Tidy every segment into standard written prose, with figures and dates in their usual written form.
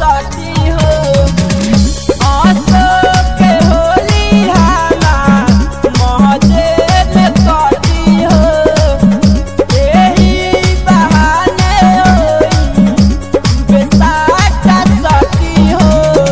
सती हो आसो के होली हाला महजे में कटी हो यही बहाने होई बेसाटा सती हो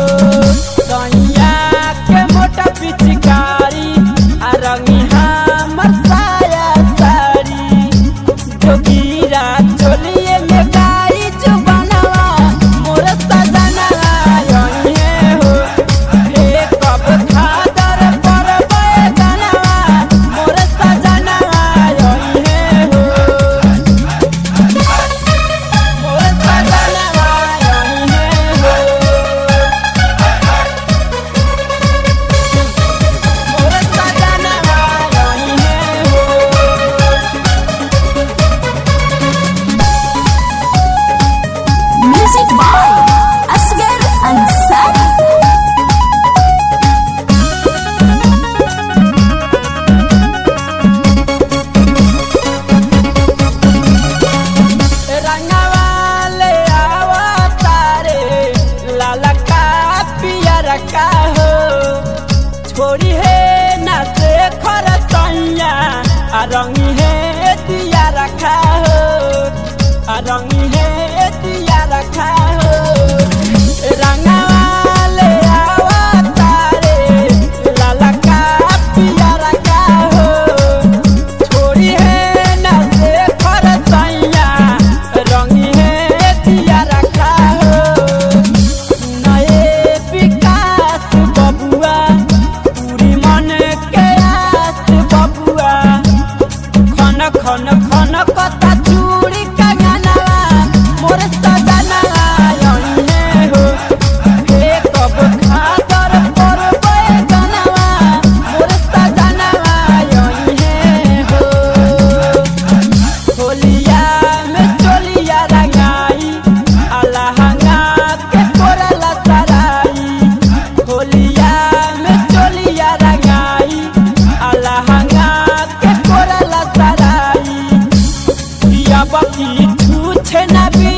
सैया के मोटा पिचकारी आ रंगी हमर साया साड़ी जोगीरा चोलिए में गाई जो बनवा मोर सजना यही हो हे कब खादर पर बैगनवा मोर सजना यही हो मोर सजना यही हो मोर सजना यही हो Music by Asghar Ansari. रंगवाले आवतारे लाला का पियर का हो छोड़ी है ना से खर सैया आ रंगी है दिया रखा हो आ रंगी है दिया रखा हो रंगवाले आवतारे लाला का पियर का हो छोड़ी है ना से खर सैया रंगी है दिया रखा हो नए विकास बबुआ पूरी मन के आस बबुआ खन खन खन कता चूड़ी कंगनवा मोर सजना यही हो हे कब खादर पर बैगनवा मोर सजना यही हो होलिया में चोलिया रंगाई अलहंगा के कोरला सराई होलिया में चोलिया रंगाई अलहंगा के कोरला सराई या बकी छूछे ना भी